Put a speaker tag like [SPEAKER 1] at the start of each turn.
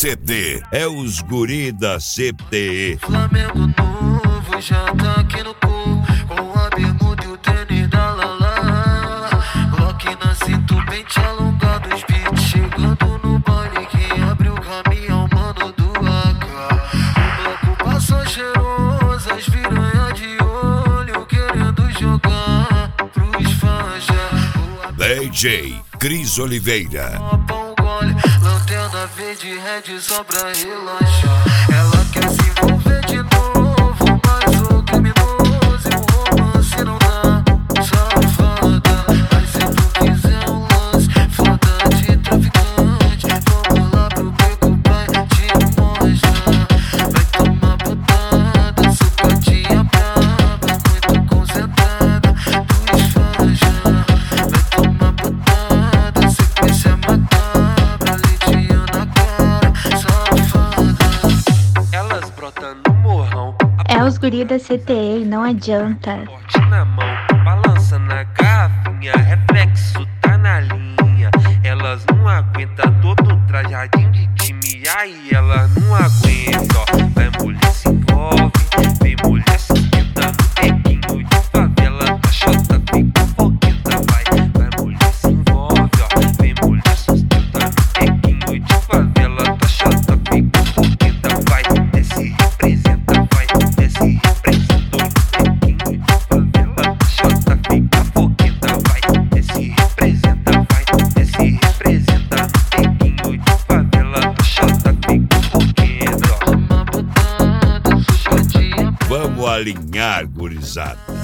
[SPEAKER 1] CT é os guri da CTE.
[SPEAKER 2] Flamengo novo já tá aqui no corpo, com a bermuda e o tênis da Lala. Glock na cintura, pente alongado, os beats chegando no baile. Quem abriu o caminhão, mano do AK. O bloco passou cheiroso, as piranha de olho, querendo jogar pros fãs já.
[SPEAKER 1] DJ Cris Oliveira.
[SPEAKER 2] Lanterna verde, red só pra relaxar. Ela quer se envolver de novo, mas o criminoso e o romance não dá. Safada, mas se tu quiser um lance, foda de traficante, vamos lá pro beco pra te mostrar. Vai tomar botada, sucadinha braba, muito concentrada, dos fãs já. Vai tomar botada, sequência macabra.
[SPEAKER 3] É os guri da CTE e não adianta.
[SPEAKER 4] Forte na mão, balança na garrafinha, reflexo tá na linha. Elas não aguentam todo trajadinho de time, aí elas não aguentam, ó. Vai mulher se envolve, vem mulher sustenta no tequinho de favela, tá chota, fica fogueta, vai. Vai mulher se envolve, ó, vem mulher sustenta no tequinho de favela, tá chota, fica fogueta, vai. Desce representa, vai. Desce representou no tequinho de favela, tá chota, fica fogueta, vai. Desce representa, vai. Desce representa no tequinho de favela, tá chota, fica fogueta.
[SPEAKER 1] Vamos alinhar, gurizada.